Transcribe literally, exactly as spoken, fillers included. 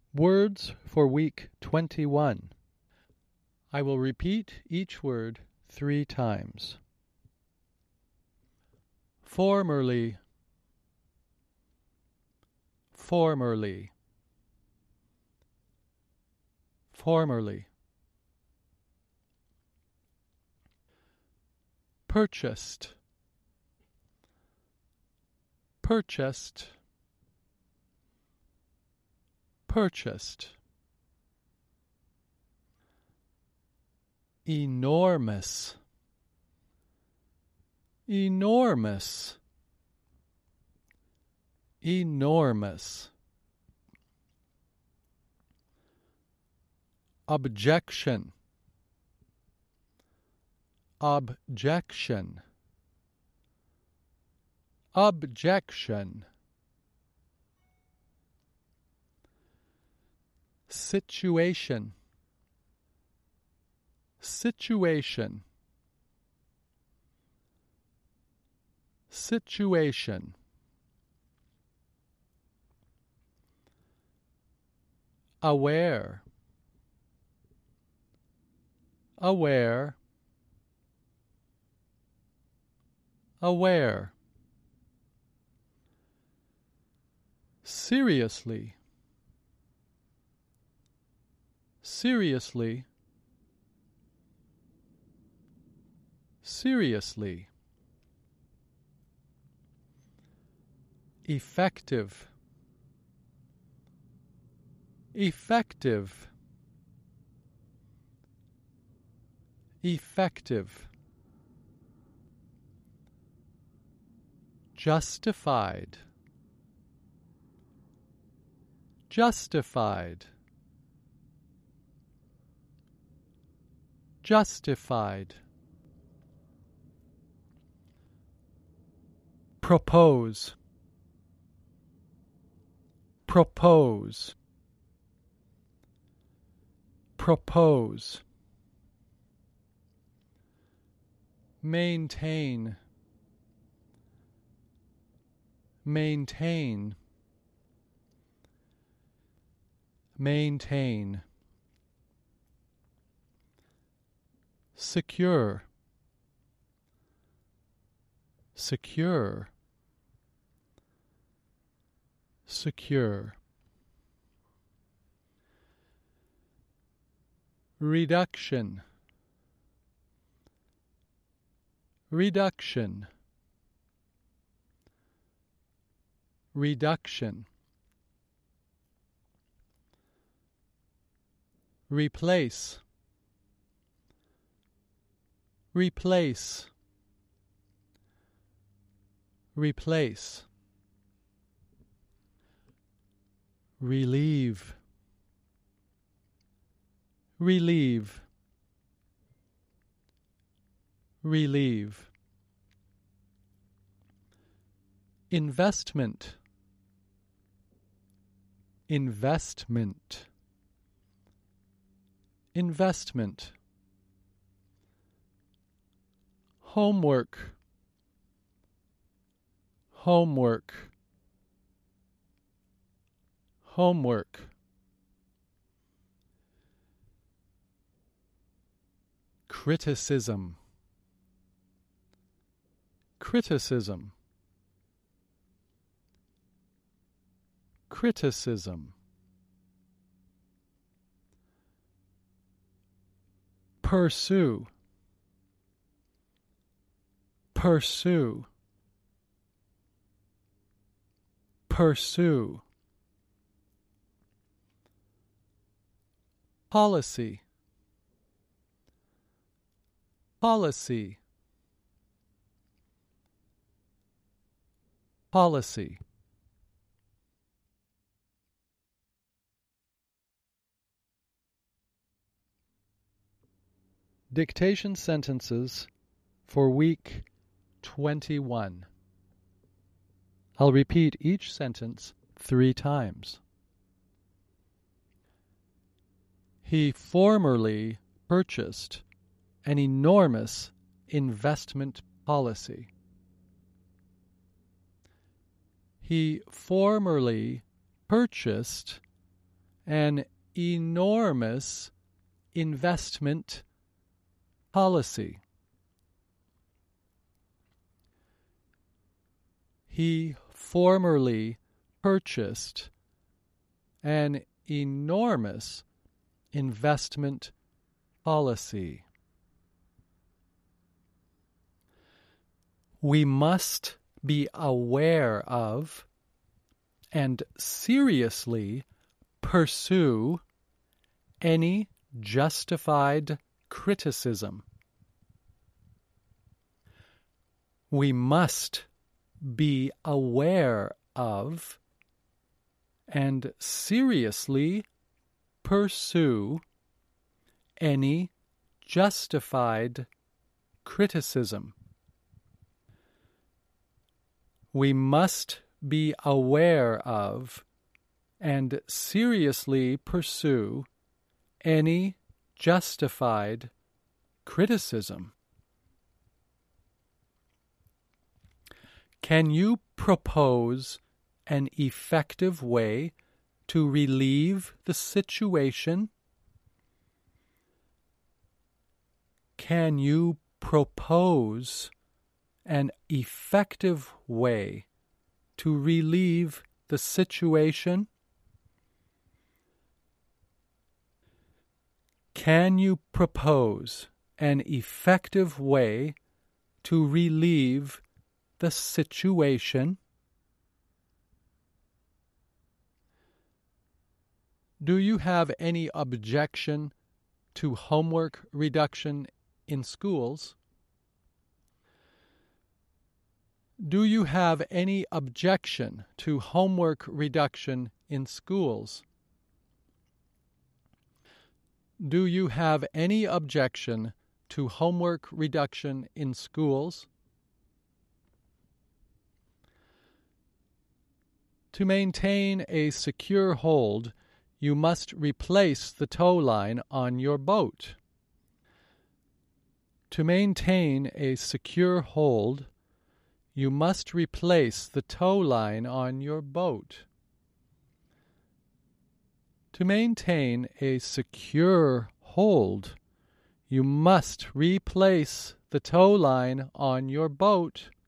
Words for week twenty-one. I will repeat each word three times. Formerly, formerly, formerly. Purchased, purchased, purchased. Enormous, enormous, enormous. Objection, objection, objection. Situation, situation, situation. Aware, aware, aware. Seriously, seriously, seriously. Effective, effective, effective. Justified, justified, justified. Propose, propose, propose. Maintain, maintain, maintain. Secure, secure, secure. Reduction, reduction, reduction. Replace, replace, replace. Relieve, relieve, relieve. Investment, investment, investment. Homework, homework, homework. Criticism, criticism, criticism. Pursue, pursue, pursue. Policy, policy, policy. Dictation sentences for week twenty-one. I'll repeat each sentence three times. He formerly purchased an enormous investment policy. He formerly purchased an enormous investment policy. He formerly purchased an enormous investment policy. We must be aware of and seriously pursue any justified criticism. We must be aware of and seriously pursue any justified criticism. We must be aware of and seriously pursue any justified criticism. Can you propose an effective way to relieve the situation? Can you propose an effective way to relieve the situation? Can you propose an effective way to relieve the situation? Do you have any objection to homework reduction in schools? Do you have any objection to homework reduction in schools? Do you have any objection to homework reduction in schools? To maintain a secure hold, you must replace the tow line on your boat. To maintain a secure hold, you must replace the tow line on your boat. To maintain a secure hold, you must replace the tow line on your boat.